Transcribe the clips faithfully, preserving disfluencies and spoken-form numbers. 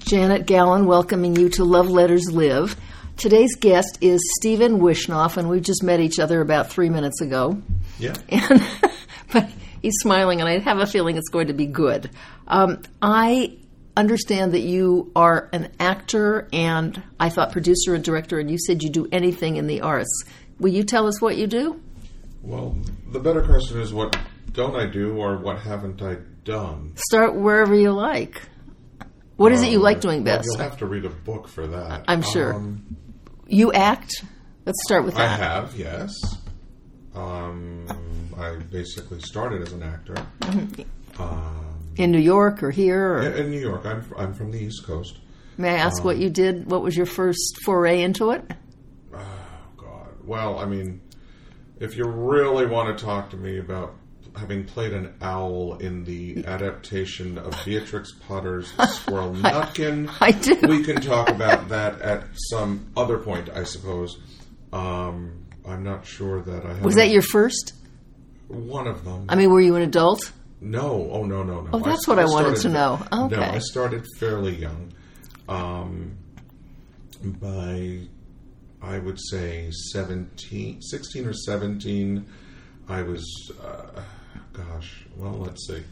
Janet Gallen welcoming you to Love Letters Live. Today's guest is Stephen Wishnoff, and we just met each other about three minutes ago. Yeah. And, but he's smiling, and I have a feeling it's going to be good. Um, I understand that you are an actor, and I thought producer and director, and you said you do anything in the arts. Will you tell us what you do? Well, the better question is, what don't I do, or what haven't I done? Start wherever you like. What is it you like doing best? Well, you'll have to read a book for that. I'm sure. Um, you act? Let's start with that. I have, yes. Um, I basically started as an actor. Mm-hmm. Um, in New York or here? Or? In, in New York. I'm I'm from the East Coast. May I ask um, what you did? What was your first foray into it? Oh, God. Well, I mean, if you really want to talk to me about having played an owl in the adaptation of Beatrix Potter's Squirrel Nutkin, I, I do. We can talk about that at some other point, I suppose. Um, I'm not sure that I have... Was that your first? One of them. I mean, were you an adult? No. Oh, no, no, no. Oh, that's I, what I, I wanted started, to know. Okay. No, I started fairly young. Um, by, I would say, seventeen, sixteen or seventeen, I was... Uh, Gosh, well, let's see.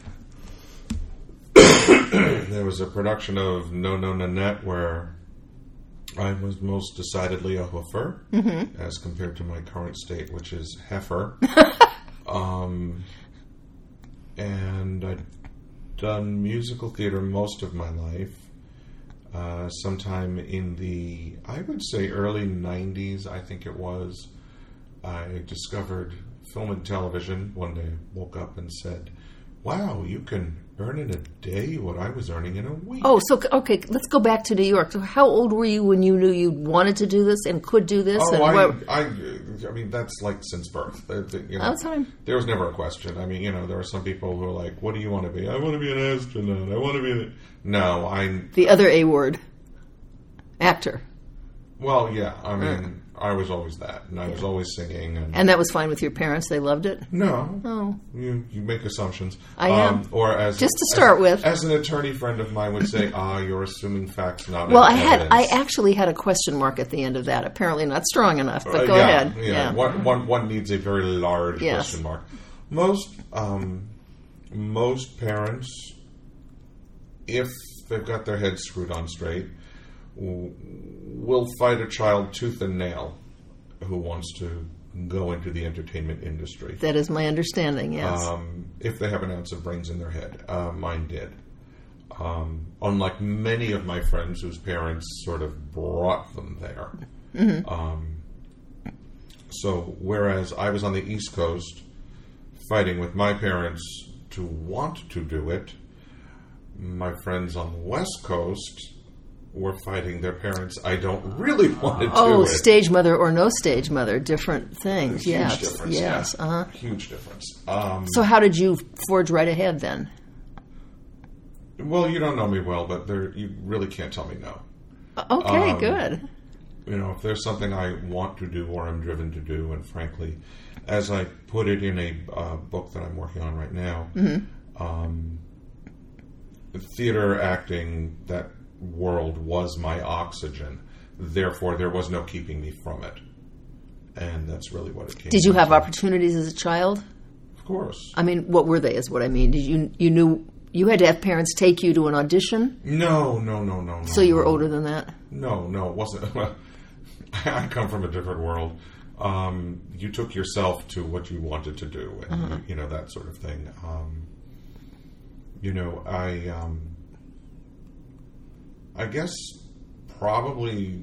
There was a production of No No Nanette where I was most decidedly a hoofer, mm-hmm. as compared to my current state, which is heifer. um, and I'd done musical theater most of my life. Uh, sometime in the, I would say, early nineties, I think it was, I discovered film and television. One day I woke up and said, wow, you can earn in a day what I was earning in a week. Oh, so, okay, let's go back to New York. So how old were you when you knew you wanted to do this and could do this? Oh, and I, what... I, I mean, that's like since birth. You know, oh, time. There was never a question. I mean, you know, there are some people who are like, what do you want to be? I want to be an astronaut. I want to be an... No, I... The other A word. Actor. Well, yeah, I mean... Uh. I was always that, and I was always singing. And, and that was fine with your parents? They loved it? No. Oh. You, you make assumptions. I am. Um, or as Just to start as, with. As an attorney friend of mine would say, ah, you're assuming facts, not well, I evidence. had, I actually had a question mark at the end of that. Apparently not strong enough, but uh, go yeah, ahead. Yeah, yeah. One, one, one needs a very large yes. question mark. Most, um, most parents, if they've got their heads screwed on straight, will fight a child tooth and nail who wants to go into the entertainment industry. That is my understanding, yes. Um, if they have an ounce of brains in their head. Uh, mine did. Um, unlike many of my friends whose parents sort of brought them there. Mm-hmm. Um, so, whereas I was on the East Coast fighting with my parents to want to do it, my friends on the West Coast were fighting their parents. I don't really want to do oh, it. Oh, stage mother or no stage mother, different things. Huge yes, difference. Yes, yeah. uh-huh. Huge difference. Um, so, how did you forge right ahead then? Well, you don't know me well, but there you really can't tell me no. Okay, um, good. You know, if there's something I want to do or I'm driven to do, and frankly, as I put it in a uh, book that I'm working on right now, mm-hmm. um, theater, acting, that world was my oxygen. Therefore, there was no keeping me from it. And that's really what it came Did you have to. opportunities as a child? Of course. I mean, what were they is what I mean. Did you you knew you had to have parents take you to an audition? No, no, no, no, no. So you were no. older than that? No, no, it wasn't. I come from a different world. Um, you took yourself to what you wanted to do, and uh-huh. you, you know, that sort of thing. Um, you know, I... Um, I guess probably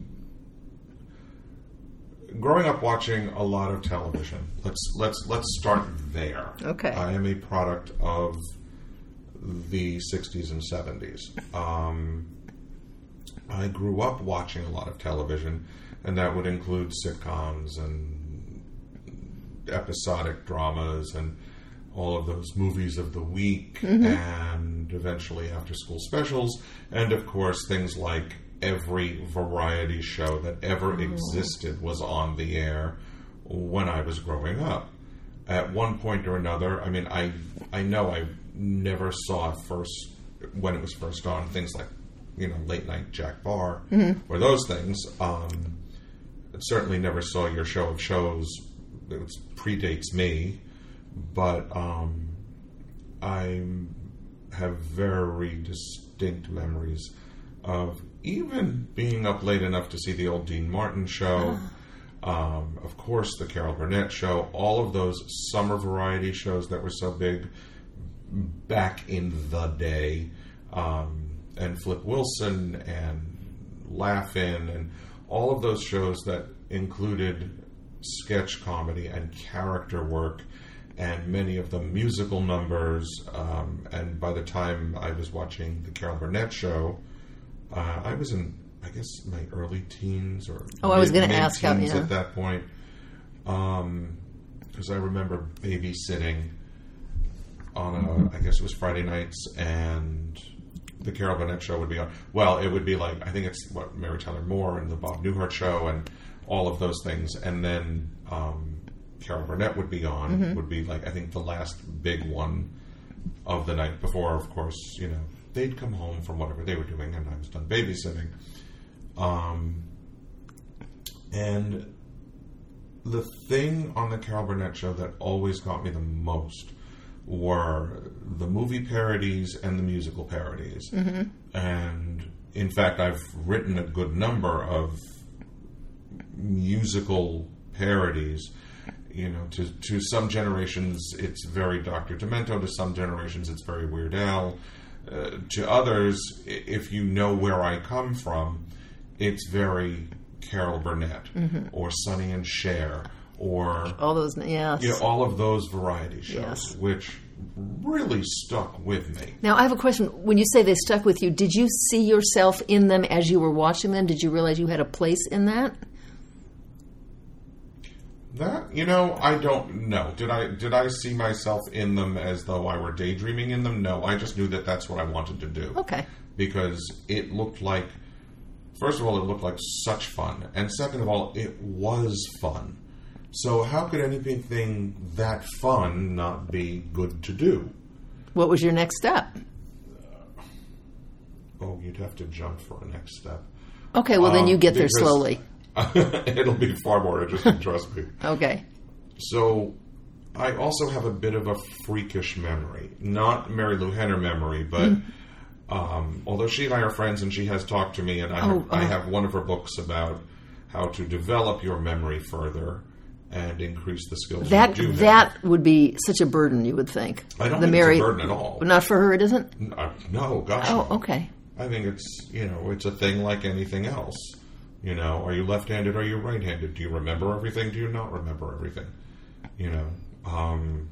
growing up watching a lot of television. Let's let's let's start there. Okay. I am a product of the sixties and seventies. Um, I grew up watching a lot of television, and that would include sitcoms and episodic dramas and all of those movies of the week, mm-hmm. and eventually after school specials, and of course things like every variety show that ever mm. existed was on the air when I was growing up. At one point or another, I mean, I I know I never saw it first when it was first on, things like you know, late night Jack Barr Mm-hmm. or those things. Um, certainly never saw your show of shows. It was, predates me, but um, I have very distinct memories of even being up late enough to see the old Dean Martin show. Um, of course, the Carol Burnett show, all of those summer variety shows that were so big back in the day, um, and Flip Wilson and Laugh-In and all of those shows that included sketch comedy and character work and many of them musical numbers. Um, and by the time I was watching the Carol Burnett show, uh, I was in I guess my early teens or oh, I was going to ask how, yeah. at that point, because um, I remember babysitting on a, mm-hmm. I guess it was Friday nights, and the Carol Burnett show would be on. Well, it would be like I think it's what Mary Tyler Moore and the Bob Newhart show and all of those things, and then um, Carol Burnett would be on. Mm-hmm. Would be like I think the last big one of the night before, of course, you know they'd come home from whatever they were doing, and I was done babysitting. Um, and the thing on the Carol Burnett show that always got me the most were the movie parodies and the musical parodies. Mm-hmm. And in fact, I've written a good number of musical parodies. You know, to, to some generations, it's very Doctor Demento. To some generations, it's very Weird Al. Uh, to others, if you know where I come from, it's very Carol Burnett mm-hmm. or Sonny and Cher or all those, yes, you know, all of those variety shows, yes. which really stuck with me. Now, I have a question. When you say they stuck with you, did you see yourself in them as you were watching them? Did you realize you had a place in that? That you know, I don't know. Did I did I see myself in them as though I were daydreaming in them? No, I just knew that that's what I wanted to do. Okay, because it looked like. First of all, it looked like such fun. And second of all, it was fun. So how could anything that fun not be good to do? What was your next step? Uh, oh, you'd have to jump for a next step. Okay, well, um, then you get there slowly. It'll be far more interesting, trust me. Okay. So I also have a bit of a freakish memory. Not Mary Lou Henner memory, but... Mm. Um, although she and I are friends and she has talked to me, and I have, oh, oh. I have one of her books about how to develop your memory further and increase the skills that you do that have. Would be such a burden, you would think. I don't the think Mary, it's a burden at all. Not for her, it isn't? Uh, no, gosh. Oh, no. okay. I think it's, you know, it's a thing like anything else. You know, are you left-handed or are you right-handed? Do you remember everything? Do you not remember everything? You know, um,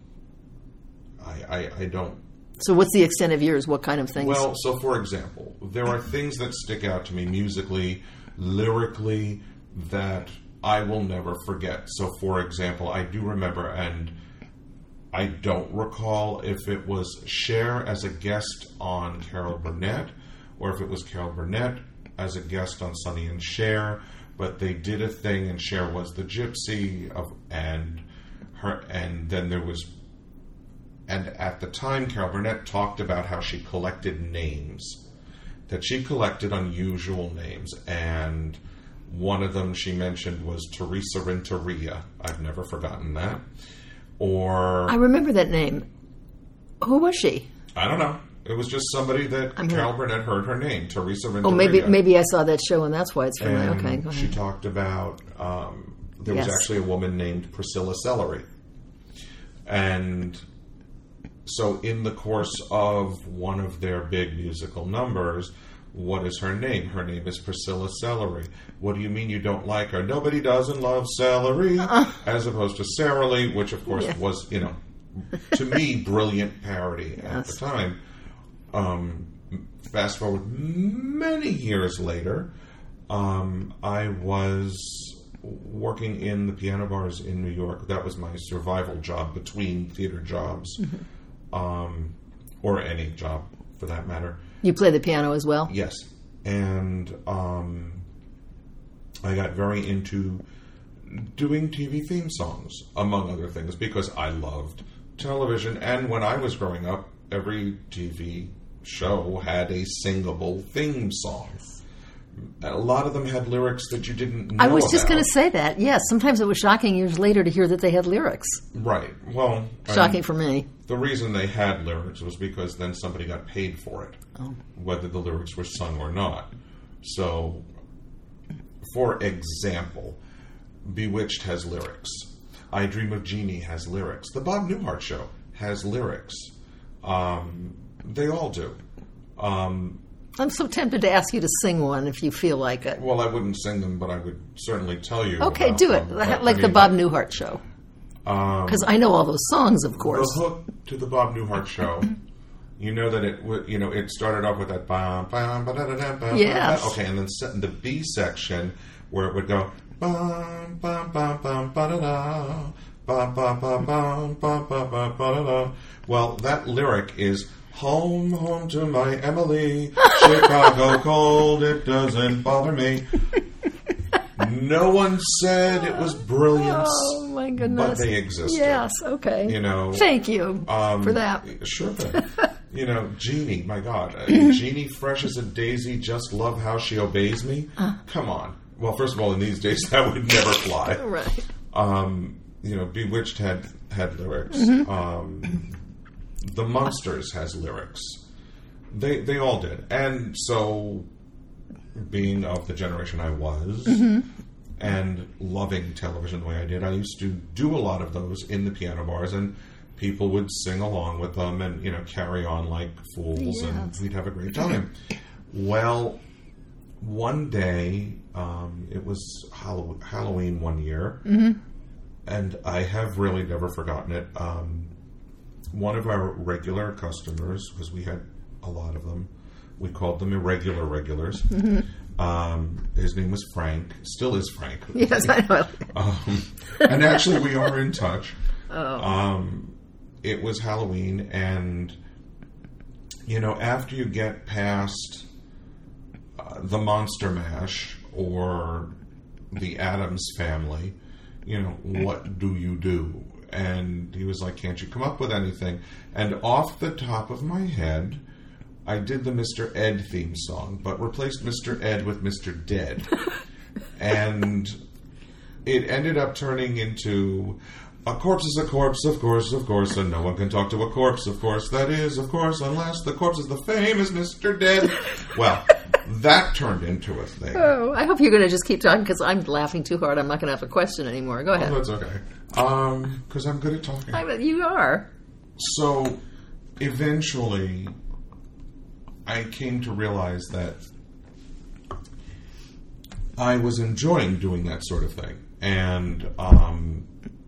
I, I, I don't. So what's the extent of yours? What kind of things? Well, so for example, there are things that stick out to me musically, lyrically, that I will never forget. So for example, I do remember, and I don't recall if it was Cher as a guest on Carol Burnett or if it was Carol Burnett as a guest on Sonny and Cher, but they did a thing and Cher was the gypsy of, and her, and then there was. And at the time, Carol Burnett talked about how she collected names, that she collected unusual names. And one of them she mentioned was Teresa Renteria. I've never forgotten that. Or... I remember that name. Who was she? I don't know. It was just somebody that I'm Carol here. Burnett heard her name, Teresa Renteria. Oh, maybe maybe I saw that show and that's why it's familiar. Okay, go ahead. She talked about... Um, there yes. was actually a woman named Priscilla Celery. And... So in the course of one of their big musical numbers, what is her name? Her name is Priscilla Celery. What do you mean you don't like her? Nobody doesn't love celery. Uh, as opposed to Sara Lee, which of course yeah. was, you know, to me, brilliant parody yes. at the time. Um, fast forward many years later, um, I was working in the piano bars in New York. That was my survival job between theater jobs. Mm-hmm. Um, or any job, for that matter. You play the piano as well? Yes. And um, I got very into doing T V theme songs, among other things, because I loved television. And when I was growing up, every T V show had a singable theme song. A lot of them had lyrics that you didn't know I was just about. going to say that. Yes, sometimes it was shocking years later to hear that they had lyrics. Right. Well, Shocking um, for me. the reason they had lyrics was because then somebody got paid for it, Oh. whether the lyrics were sung or not. So, for example, Bewitched has lyrics. I Dream of Jeannie has lyrics. The Bob Newhart Show has lyrics. Um, they all do. Um, I'm so tempted to ask you to sing one if you feel like it. well, I wouldn't sing them, but I would certainly tell you. Okay, about do it. them. But, Like I the mean, Bob Newhart Show. Um, Because I know all those songs, of course. The hook to the Bob Newhart Show, you know that it w- you know it started off with that bam bam ba da da da bam. Yes. Okay, and then set in the B section where it would go bam bam bam bam ba da da bam bam bam bam bam bam bam ba da da. Well, that lyric is home, home to my Emily. Chicago cold, it doesn't bother me. No one said it was brilliant. Oh, my goodness. But they existed. Yes, okay. You know. Thank you Um, for that. Sure thing. You know, Jeannie, my God. Uh, Jeannie, fresh as a daisy, just love how she obeys me. Uh. Come on. Well, first of all, in these days, that would never fly. Right. Um, you know, Bewitched had, had lyrics. Mm-hmm. Um, the Monsters has lyrics. They they all did. And so, being of the generation I was, Mm-hmm. and loving television the way I did, I used to do a lot of those in the piano bars, and people would sing along with them and, you know, carry on like fools, and Yes. we'd have a great time. Well, one day, um, it was Hallow- Halloween one year, Mm-hmm. and I have really never forgotten it. Um, one of our regular customers, because we had a lot of them, we called them irregular regulars. Mm-hmm. Um, his name was Frank, still is Frank. Yes, I know. Um, and actually, we are in touch. Oh. Um, it was Halloween, and, you know, after you get past uh, the Monster Mash or the Addams Family, you know, what do you do? And he was like, can't you come up with anything? And off the top of my head, I did the Mister Ed theme song, but replaced Mister Ed with Mister Dead. And it ended up turning into a corpse is a corpse, of course, of course, and no one can talk to a corpse, of course, that is, of course, unless the corpse is the famous Mister Dead. Well, that turned into a thing. Oh, I hope you're going to just keep talking because I'm laughing too hard. I'm not going to have a question anymore. Go ahead. Oh, that's okay. Um, because I'm good at talking. I, you are. So, eventually, I came to realize that I was enjoying doing that sort of thing. And um,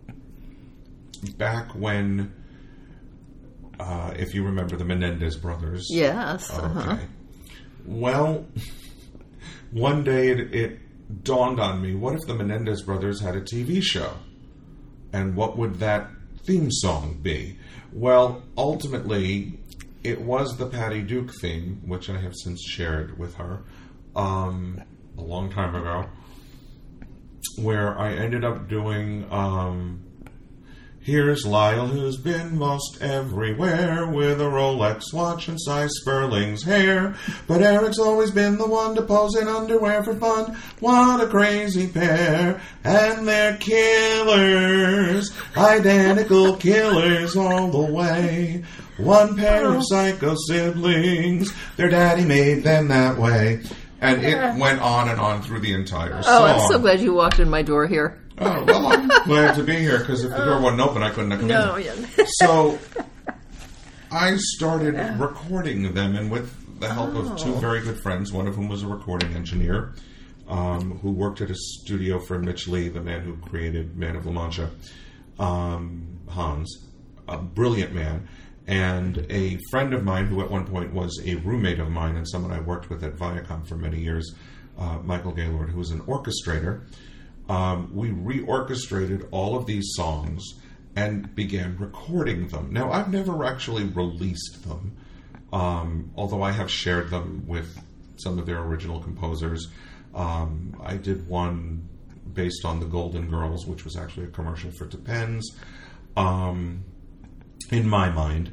back when, uh, if you remember the Menendez brothers. Yes. Uh-huh. Okay. Well, one day it, it dawned on me, what if the Menendez brothers had a T V show? And what would that theme song be? Well, ultimately, it was the Patty Duke theme, which I have since shared with her um, a long time ago, where I ended up doing, um, here's Lyle who's been most everywhere with a Rolex watch and Cy Sperling's hair, but Eric's always been the one to pose in underwear for fun. What a crazy pair, and they're killers, identical killers all the way. One pair of psycho siblings, their daddy made them that way. And it went on and on through the entire song. Oh, I'm so glad you walked in my door here. Oh, well, I'm glad to be here, because if the door wasn't open, I couldn't have come No, in. yeah. So, I started recording them, and with the help of two very good friends, one of whom was a recording engineer, um, who worked at a studio for Mitch Lee, the man who created Man of La Mancha, um, Hans, a brilliant man, and a friend of mine who at one point was a roommate of mine and someone I worked with at Viacom for many years, uh, Michael Gaylord, who was an orchestrator. Um, we reorchestrated all of these songs and began recording them. Now, I've never actually released them, um, although I have shared them with some of their original composers. Um, I did one based on the Golden Girls, which was actually a commercial for Depends, um, in my mind.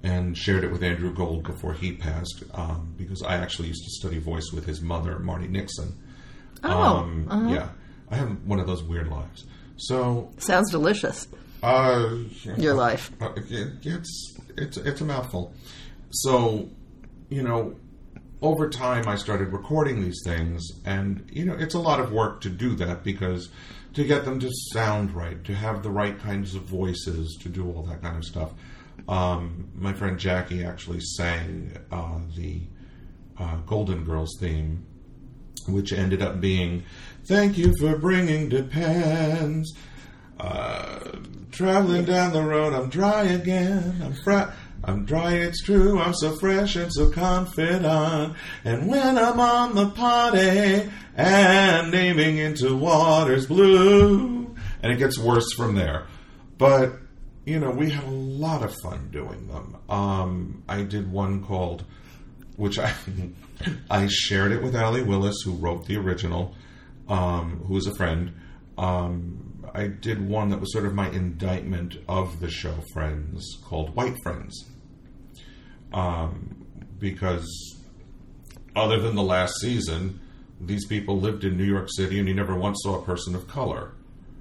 and shared it with Andrew Gold before he passed, um, because I actually used to study voice with his mother, Marty Nixon. Oh, um, uh-huh. yeah. I have one of those weird lives. So sounds delicious. Uh, Your life. Uh, it, it's it's it's a mouthful. So, you know, over time I started recording these things, and you know, it's a lot of work to do that, because to get them to sound right, to have the right kinds of voices, to do all that kind of stuff. Um, my friend Jackie actually sang uh, the uh, Golden Girls theme, which ended up being, "Thank you for bringing Depends. Uh, traveling down the road, I'm dry again. I'm fr- I'm dry, it's true. I'm so fresh and so confident. And when I'm on the potty and aiming into waters blue," and it gets worse from there. But you know, we had a lot of fun doing them. Um, I did one called, which I I shared it with Allie Willis, who wrote the original, um, who is a friend. Um, I did one that was sort of my indictment of the show Friends, called White Friends. Um, because other than the last season, these people lived in New York City, and you never once saw a person of color.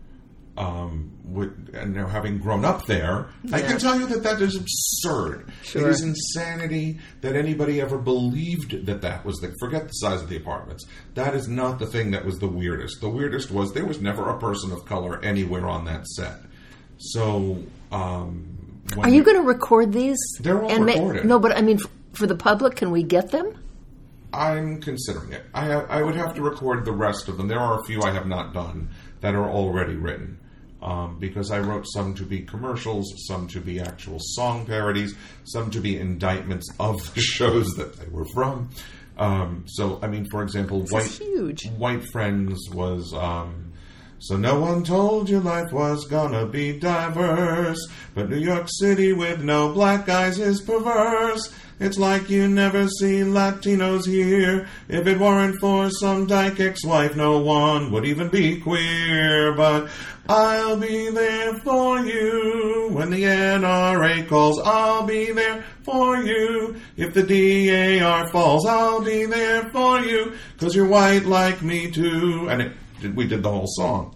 Um, with, and now having grown up there, yeah. I can tell you that that is absurd. Sure. It is insanity that anybody ever believed that that was the... Forget the size of the apartments. That is not the thing that was the weirdest. The weirdest was there was never a person of color anywhere on that set. So, um... Are you going to record these? They're all and recorded. Ma- no, but I mean, f- for the public, can we get them? I'm considering it. I, I would have to record the rest of them. There are a few I have not done that are already written. Um, because I wrote some to be commercials, some to be actual song parodies, some to be indictments of the shows that they were from. Um, so, I mean, for example, this White is huge. White Friends was... Um, so no one told you life was gonna be diverse, but New York City with no black guys is perverse. It's like you never see Latinos here. If it weren't for some dyke ex-wife, no one would even be queer. But I'll be there for you when the N R A calls. I'll be there for you if the D A R falls. I'll be there for you because you're white like me too. And it, we did the whole song.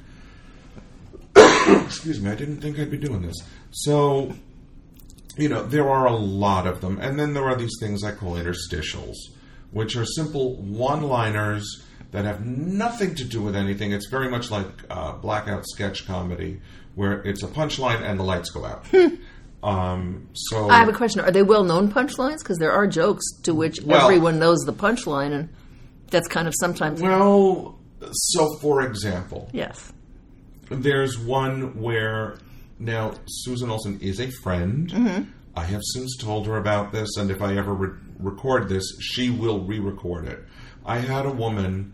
Excuse me, I didn't think I'd be doing this. So... You know, there are a lot of them. And then there are these things I call interstitials, which are simple one-liners that have nothing to do with anything. It's very much like uh, blackout sketch comedy, where it's a punchline and the lights go out. um, so I have a question. Are they well-known punchlines? Because there are jokes to which well, everyone knows the punchline, and that's kind of sometimes... Well, so for example... Yes. There's one where... Now, Susan Olsen is a friend. Mm-hmm. I have since told her about this, and if I ever re- record this, she will re-record it. I had a woman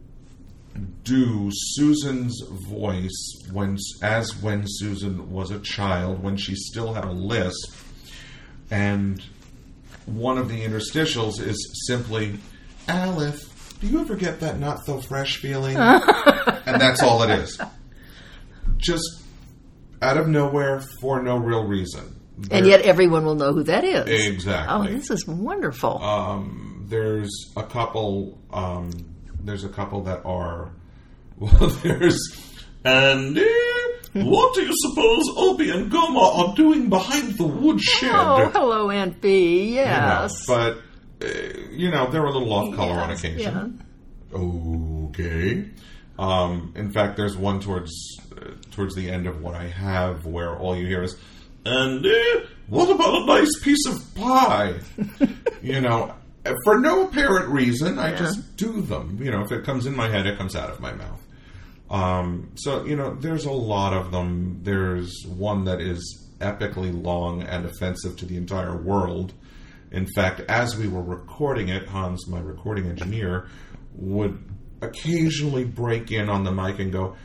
do Susan's voice when, as when Susan was a child, when she still had a lisp, and one of the interstitials is simply, "Alice, do you ever get that not so fresh feeling?" And that's all it is. Just... out of nowhere for no real reason. There, and yet everyone will know who that is. Exactly. Oh, this is wonderful. Um, there's a couple, um, there's a couple that are, well, there's, Andy, what do you suppose Opie and Goma are doing behind the woodshed? Oh, hello, Aunt B. Yes. You know, but, uh, you know, they're a little off color yes, on occasion. Yeah. Okay. Um, in fact, there's one towards uh, towards the end of what I have where all you hear is, "And uh, what about a nice piece of pie?" You know, for no apparent reason, I yeah. just do them. You know, if it comes in my head, it comes out of my mouth. Um, so, you know, there's a lot of them. There's one that is epically long and offensive to the entire world. In fact, as we were recording it, Hans, my recording engineer, would occasionally break in on the mic and go,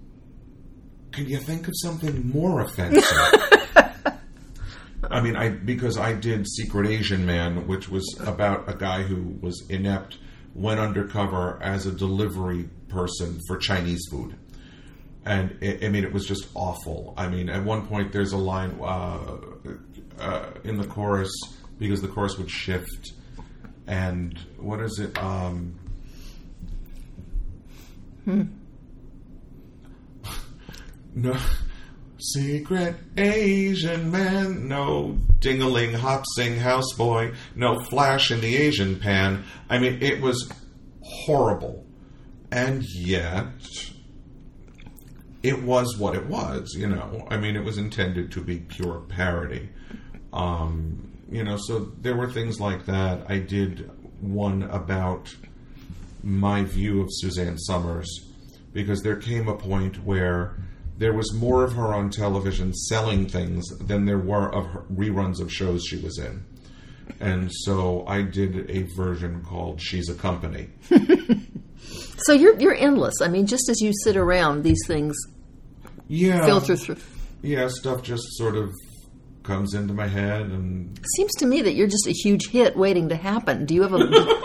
"Can you think of something more offensive?" I mean, I because I did Secret Asian Man, which was about a guy who was inept, went undercover as a delivery person for Chinese food. And, it, I mean, it was just awful. I mean, at one point there's a line, uh, uh, in the chorus because the chorus would shift. And what is it? Um, hmm. No. Secret Asian man, no ding-a-ling, hop-sing houseboy, no flash in the Asian pan. I mean, it was horrible. And yet, it was what it was, you know. I mean, it was intended to be pure parody. Um, you know, so there were things like that. I did one about my view of Suzanne Summers, because there came a point where there was more of her on television selling things than there were of her reruns of shows she was in. And so I did a version called She's a Company. So you're you're endless. I mean, just as you sit around, these things yeah, filter through. Yeah, stuff just sort of comes into my head. And it seems to me that you're just a huge hit waiting to happen. Do you have a...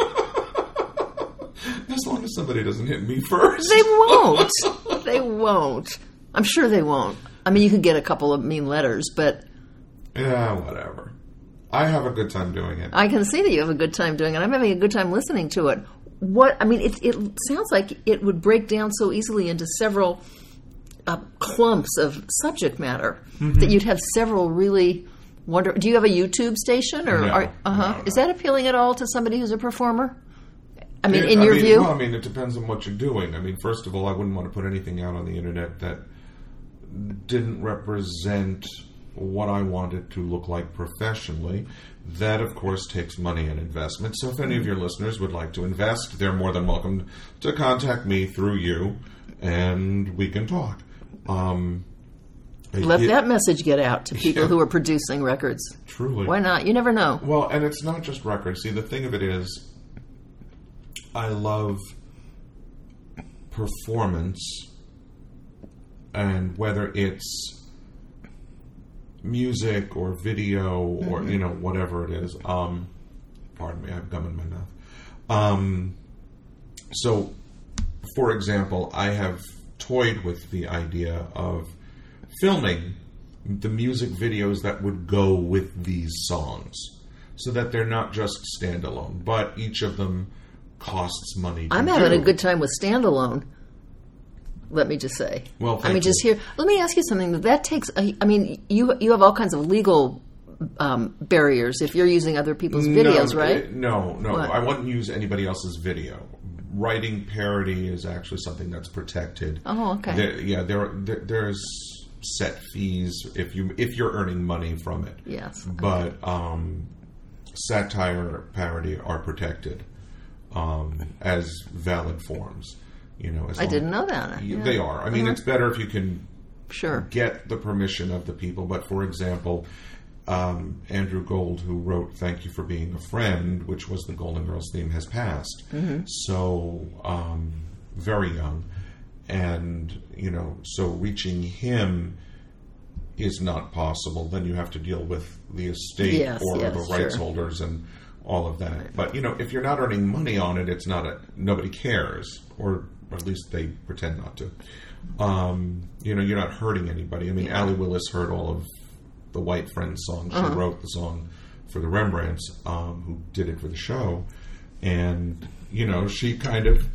As long as somebody doesn't hit me first. They won't. They won't. I'm sure they won't. I mean, you could get a couple of mean letters, but... Yeah, whatever. I have a good time doing it. I can see that you have a good time doing it. I'm having a good time listening to it. What I mean, it, it sounds like it would break down so easily into several uh, clumps of subject matter mm-hmm. that you'd have several really wonderful... Do you have a YouTube station? Or no, are, uh-huh. no, no. Is that appealing at all to somebody who's a performer? I mean, it, in I your mean, view? Well, I mean, it depends on what you're doing. I mean, first of all, I wouldn't want to put anything out on the internet that didn't represent what I wanted to look like professionally. That, of course, takes money and investment. So if any of your listeners would like to invest, they're more than welcome to contact me through you, and we can talk. Um, Let it, that message get out to people yeah, who are producing records. Truly. Why not? You never know. Well, and it's not just records. See, the thing of it is, I love performance, and whether it's music or video or, mm-hmm. you know, whatever it is. Um, pardon me, I have gum in my mouth. Um, so, for example, I have toyed with the idea of filming the music videos that would go with these songs so that they're not just standalone, but each of them costs money to I'm having do. a good time with standalone. Let me just say. Well, I mean, you. just here. Let me ask you something. That takes. A, I mean, you you have all kinds of legal um, barriers if you're using other people's videos, no, right? No, no. What? I wouldn't use anybody else's video. Writing parody is actually something that's protected. Oh, okay. There, yeah, there, there there's set fees if you if you're earning money from it. Yes. But um, satire, parody are protected um, as valid forms. You know, as I didn't know that. You, yeah. They are. I mean, uh-huh. It's better if you can sure get the permission of the people. But for example, um, Andrew Gold, who wrote "Thank You for Being a Friend," which was the Golden Girls theme, has passed. Mm-hmm. So um, very young, and you know, so reaching him is not possible. Then you have to deal with the estate yes, or yes, the rights sure. holders and all of that. But you know, if you're not earning money on it, it's not a nobody cares, or or at least they pretend not to. Um, you know, you're not hurting anybody. I mean, yeah. Allie Willis heard all of the White Friends songs. She uh-huh. wrote the song for the Rembrandts, um, who did it for the show. And, you know, she kind of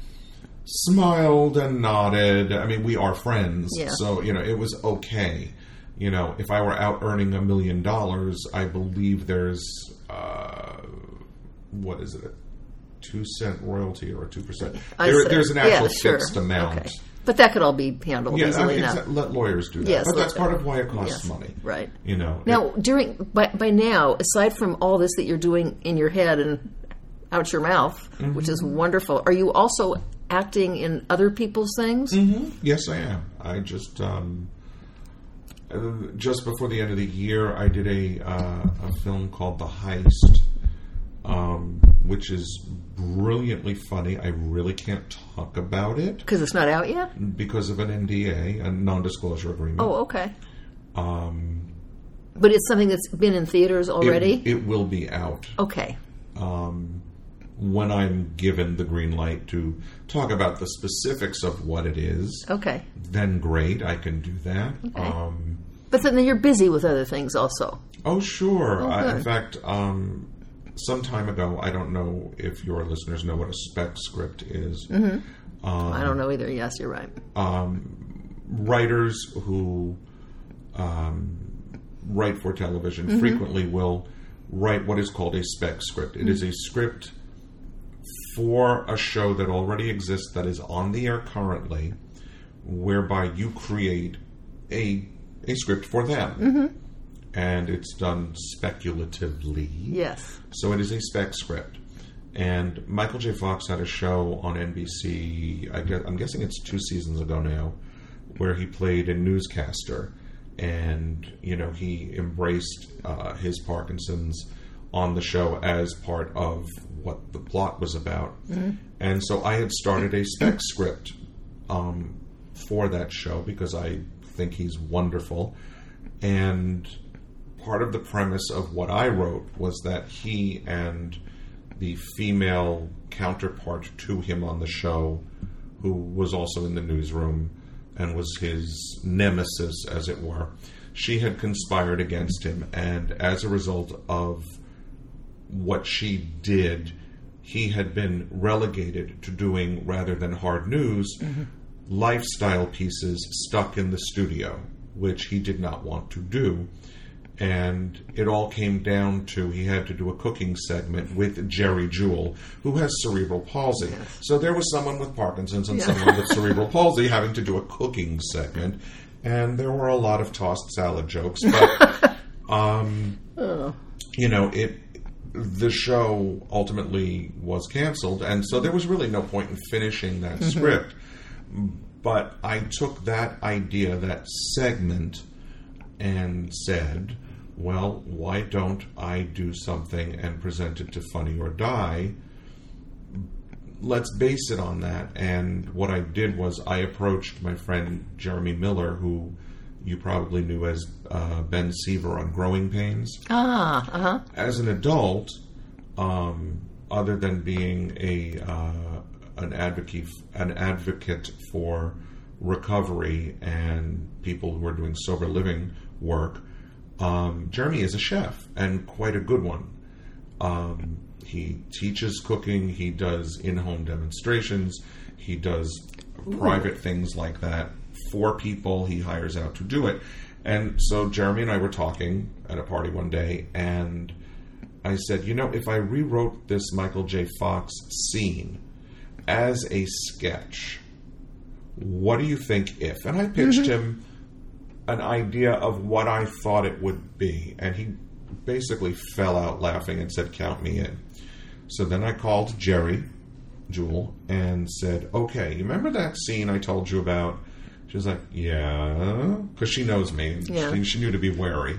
smiled and nodded. I mean, we are friends. Yeah. So, you know, it was okay. You know, if I were out earning a million dollars, I believe there's, uh, what is it? Two cent royalty or a two percent. There, there's an actual yeah, sure. fixed amount. Okay. But that could all be handled yeah, easily I mean, enough. Let lawyers do that. Yes, but that's let, part of why it costs yes, money. Right. You know. Now, it, during by, by now, aside from all this that you're doing in your head and out your mouth, mm-hmm. which is wonderful, are you also acting in other people's things? Mm-hmm. Yes, I am. I just um, just before the end of the year, I did a uh, a film called The Heist. Um, which is brilliantly funny. I really can't talk about it. Because it's not out yet? Because of an N D A, a non-disclosure agreement. Oh, okay. Um, but it's something that's been in theaters already? It, it will be out. Okay. Um, when I'm given the green light to talk about the specifics of what it is, okay, then great, I can do that. Okay. Um, But then you're busy with other things also. Oh, sure. Oh, I, in good. fact, um, some time ago, I don't know if your listeners know what a spec script is. Mm-hmm. Um, I don't know either. Yes, you're right. Um, writers who um, write for television Mm-hmm. frequently will write what is called a spec script. It is a script for a show that already exists, that is on the air currently, whereby you create a a script for them. Mm-hmm. And it's done speculatively. Yes. So it is a spec script. And Michael J. Fox had a show on N B C, I guess, I'm guessing it's two seasons ago now, where he played a newscaster. And, you know, he embraced uh, his Parkinson's on the show as part of what the plot was about. Mm-hmm. And so I had started a spec script um, for that show because I think he's wonderful. And part of the premise of what I wrote was that he and the female counterpart to him on the show, who was also in the newsroom and was his nemesis, as it were, she had conspired against him. And as a result of what she did, he had been relegated to doing, rather than hard news, mm-hmm. lifestyle pieces stuck in the studio, which he did not want to do. And it all came down to he had to do a cooking segment with Jerry Jewell, who has cerebral palsy. Yes. So there was someone with Parkinson's and yeah. someone with cerebral palsy having to do a cooking segment. And there were a lot of tossed salad jokes. But, um, oh. you know, it the show ultimately was canceled. And so there was really no point in finishing that mm-hmm. script. But I took that idea, that segment, and said, well, why don't I do something and present it to Funny or Die? Let's base it on that. And what I did was I approached my friend Jeremy Miller, who you probably knew as uh, Ben Seaver on Growing Pains. Ah, uh-huh. As an adult, um, other than being a uh, an advocate an advocate for recovery and people who are doing sober living work, um, Jeremy is a chef, and quite a good one. Um, he teaches cooking, he does in-home demonstrations, he does Ooh. private things like that for people he hires out to do it. And so Jeremy and I were talking at a party one day, and I said, you know, if I rewrote this Michael J. Fox scene as a sketch, what do you think if? And I pitched mm-hmm. him an idea of what I thought it would be. And he basically fell out laughing and said, count me in. So then I called Jerry Jewell and said, okay, you remember that scene I told you about? She was like, yeah, because she knows me. Yeah. She, she knew to be wary.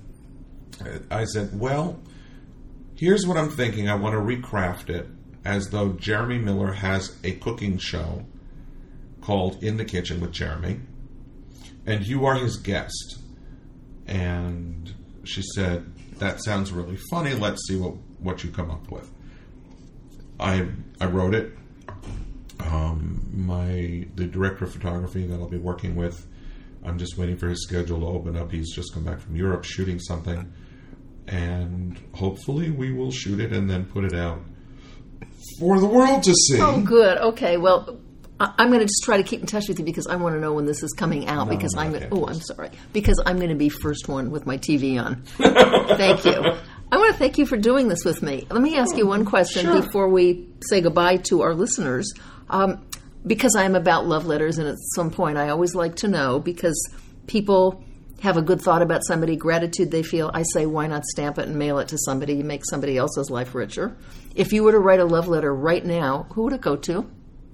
I said, well, here's what I'm thinking. I want to recraft it as though Jeremy Miller has a cooking show called In the Kitchen with Jeremy, and you are his guest. And she said, that sounds really funny. Let's see what, what you come up with. I I wrote it. Um, my the director of photography that I'll be working with, I'm just waiting for his schedule to open up. He's just come back from Europe shooting something, and hopefully we will shoot it and then put it out for the world to see. Oh, good. Okay, well, I'm going to just try to keep in touch with you because I want to know when this is coming out. No, because no, I'm okay, oh, please. I'm sorry. Because I'm going to be first one with my T V on. Thank you. I want to thank you for doing this with me. Let me ask you one question Sure. before we say goodbye to our listeners. Um, because I'm about love letters, and at some point I always like to know, because people have a good thought about somebody, gratitude they feel. I say, why not stamp it and mail it to somebody? You make somebody else's life richer. If you were to write a love letter right now, who would it go to?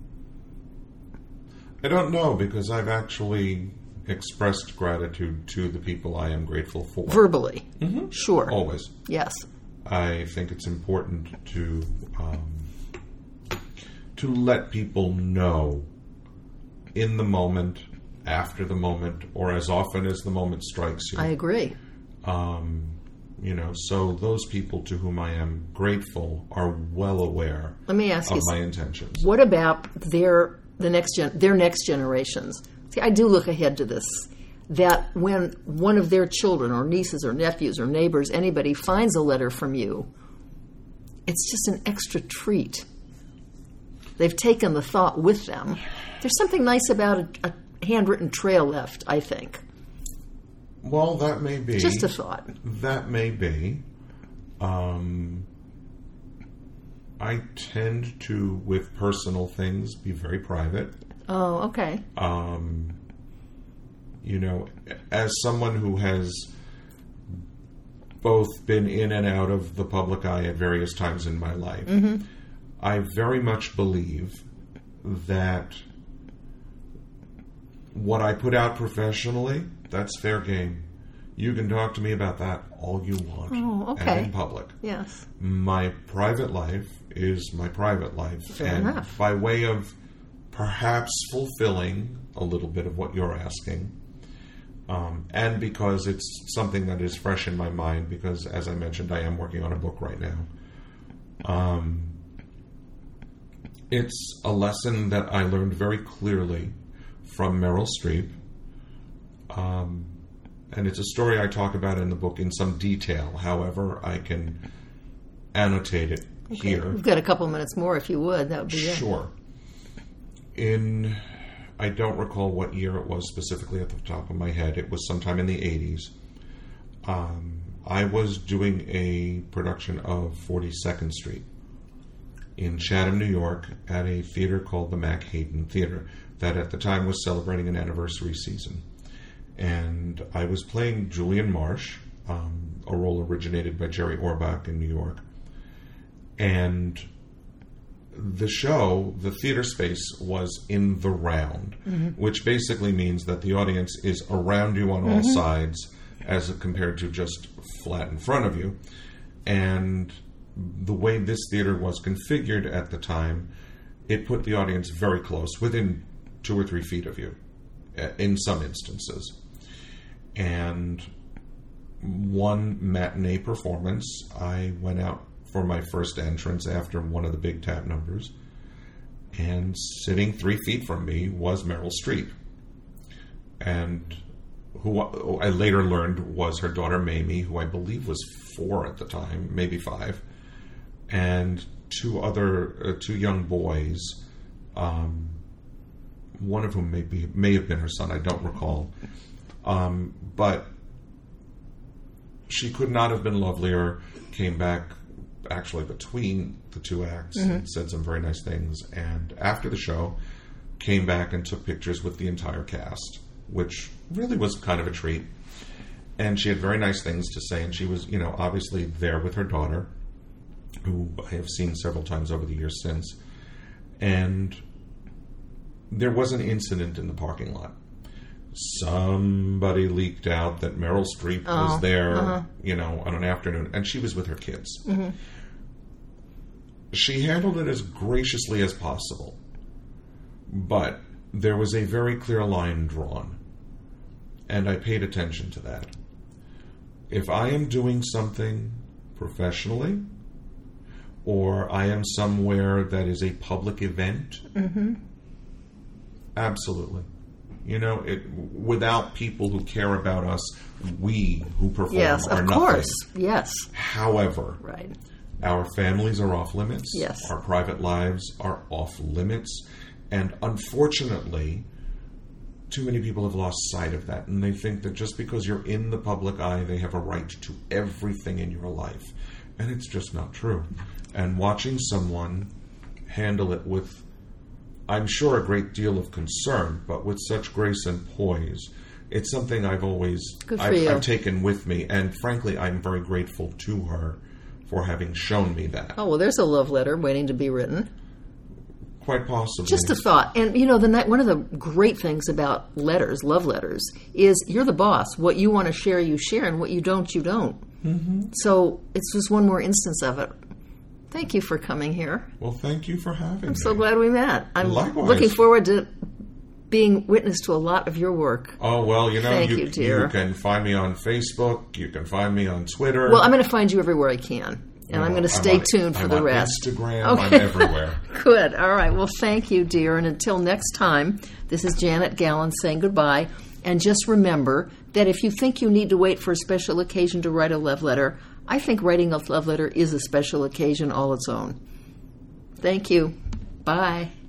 I don't know, because I've actually expressed gratitude to the people I am grateful for. Verbally. Mm-hmm. Sure. Always. Yes. I think it's important to um, to let people know in the moment, after the moment, or as often as the moment strikes you. I agree. Um, you know, so those people to whom I am grateful are well aware Let me ask of you my something. intentions. What about their the next gen, their next generations? See, I do look ahead to this. that when one of their children or nieces or nephews or neighbors, anybody finds a letter from you, it's just an extra treat. They've taken the thought with them. There's something nice about a, a handwritten trail left, I think. Well, that may be. Just a thought. That may be. Um, I tend to, with personal things, be very private. Oh, okay. Um, you know, as someone who has both been in and out of the public eye at various times in my life, mm-hmm. I very much believe that what I put out professionally, that's fair game. You can talk to me about that all you want. Oh, okay. And in public. Yes. My private life is my private life. Fair and enough. By way of perhaps fulfilling a little bit of what you're asking, um, and because it's something that is fresh in my mind, because as I mentioned, I am working on a book right now. Um, it's a lesson that I learned very clearly from Meryl Streep. Um, and it's a story I talk about in the book in some detail. However, I can annotate it okay. here. We've got a couple minutes more if you would. That would be it. Sure. In, I don't recall what year it was specifically at the top of my head. It was sometime in the eighties. Um, I was doing a production of forty-second Street in Chatham, New York, at a theater called the Mack Hayden Theater that at the time was celebrating an anniversary season. And I was playing Julian Marsh, um, a role originated by Jerry Orbach in New York. And the show, the theater space, was in the round, mm-hmm. which basically means that the audience is around you on all mm-hmm. sides as compared to just flat in front of you. And the way this theater was configured at the time, it put the audience very close, within two or three feet of you, in some instances. And one matinee performance, I went out for my first entrance after one of the big tap numbers, and sitting three feet from me was Meryl Streep, and who I later learned was her daughter Mamie, who I believe was four at the time, maybe five, and two other uh, two young boys, um, one of whom may be may have been her son, I don't recall, um, but she could not have been lovelier. Came back actually between the two acts mm-hmm. and said some very nice things, and after the show came back and took pictures with the entire cast, which really was kind of a treat. And she had very nice things to say, and she was, you know, obviously there with her daughter, who I have seen several times over the years since. And there was an incident in the parking lot. Somebody leaked out that Meryl Streep oh, was there, uh-huh. you know, on an afternoon, and she was with her kids. Mm-hmm. She handled it as graciously as possible, but there was a very clear line drawn, and I paid attention to that. If I am doing something professionally, or I am somewhere that is a public event, mm-hmm. absolutely. You know, it, without people who care about us, we who perform yes, are of nothing. course. Yes. However, right. our families are off limits. Yes. Our private lives are off limits. And unfortunately, too many people have lost sight of that. And they think that just because you're in the public eye, they have a right to everything in your life. And it's just not true. And watching someone handle it with, I'm sure, a great deal of concern, but with such grace and poise, it's something I've always I've, I've taken with me, and frankly, I'm very grateful to her for having shown me that. Oh well, there's a love letter waiting to be written. Quite possibly. Just a thought, and you know, the one of the great things about letters, love letters, is you're the boss. What you want to share, you share, and what you don't, you don't. Mm-hmm. So it's just one more instance of it. Thank you for coming here. Well, thank you for having I'm me. I'm so glad we met. I'm Likewise. Looking forward to being witness to a lot of your work. Oh, well, you know, Thank you, you, dear. you can find me on Facebook. You can find me on Twitter. Well, I'm going to find you everywhere I can. And well, I'm going to stay on, tuned for I'm the on rest. Instagram. Okay. I'm everywhere. Good. All right. Well, thank you, dear. And until next time, this is Janet Gallen saying goodbye. And just remember that if you think you need to wait for a special occasion to write a love letter, I think writing a love letter is a special occasion all its own. Thank you. Bye.